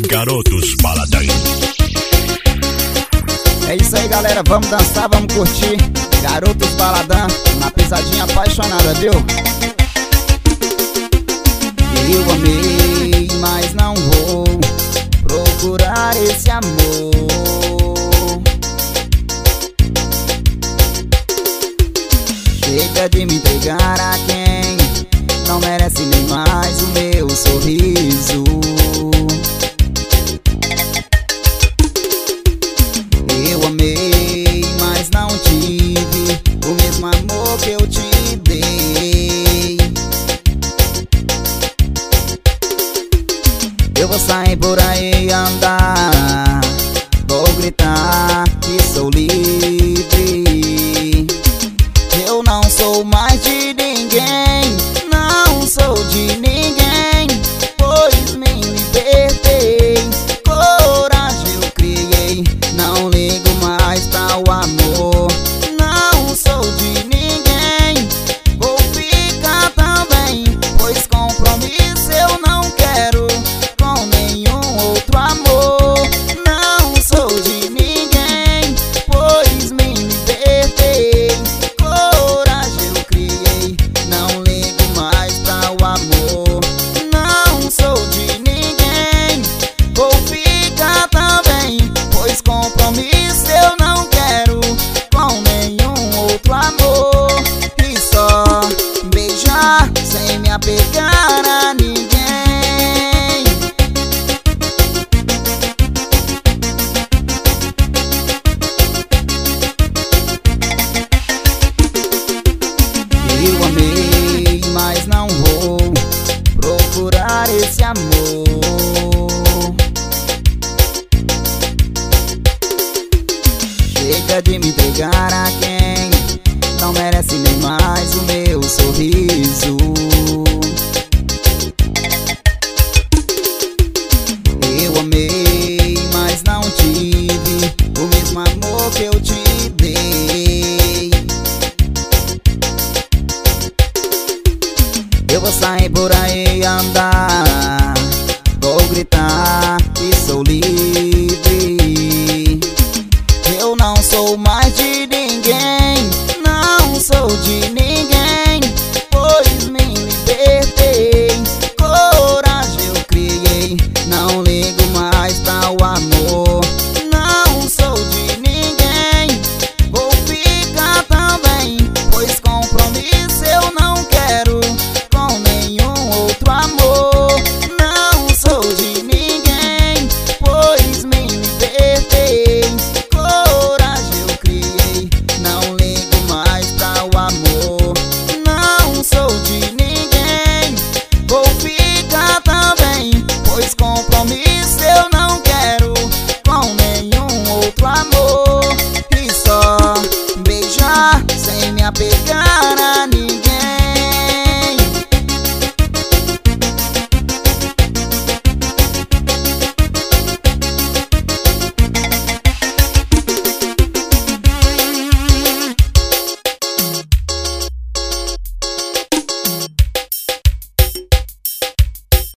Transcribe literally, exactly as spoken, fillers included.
Garotos Baladão. É isso aí, galera, vamos dançar, vamos curtir Garotos Baladão, uma pisadinha apaixonada, viu? Eu amei, mas não vou procurar esse amor. Chega de me entregar a quem não merece nem mais o meu sorriso. Eu amei, mas não tive o mesmo amor que eu te dei. Eu vou sair por aí andar, vou gritar que sou livre. Eu não sou mais de ninguém, não sou de ninguém, pois me libertei. Coragem eu criei, não ligo mais pra o amor. Não sou de ninguém, vou ficar também, pois compromisso eu não quero com nenhum outro amor. Não sou de ninguém, pois me libertei. Coragem eu criei, não ligo mais pra o amor. Não sou de ninguém, vou ficar também, pois compromisso eu não quero com nenhum outro amor. E só beijar sem me apegar a ninguém. Eu amei, mas não vou procurar esse amor. Chega de me entregar a quem não merece nem mais o meu sorriso. Eu amei, mas não tive o mesmo amor que eu te dei. Eu vou sair por aí andar, vou gritar que sou livre. Eu não sou mais de ninguém, não sou de ninguém, pois me libertei. Coragem eu criei, não ligo mais pra o amor. Não sou de ninguém, vou ficar também, pois compromisso eu não quero com nenhum outro amor. Não sou de ninguém, pois me libertei. Coragem eu criei, não ligo mais pra o amor. Não sou de ninguém, vou ficar também, pois compromisso eu não quero com nenhum outro amor. E só beijar sem me apegar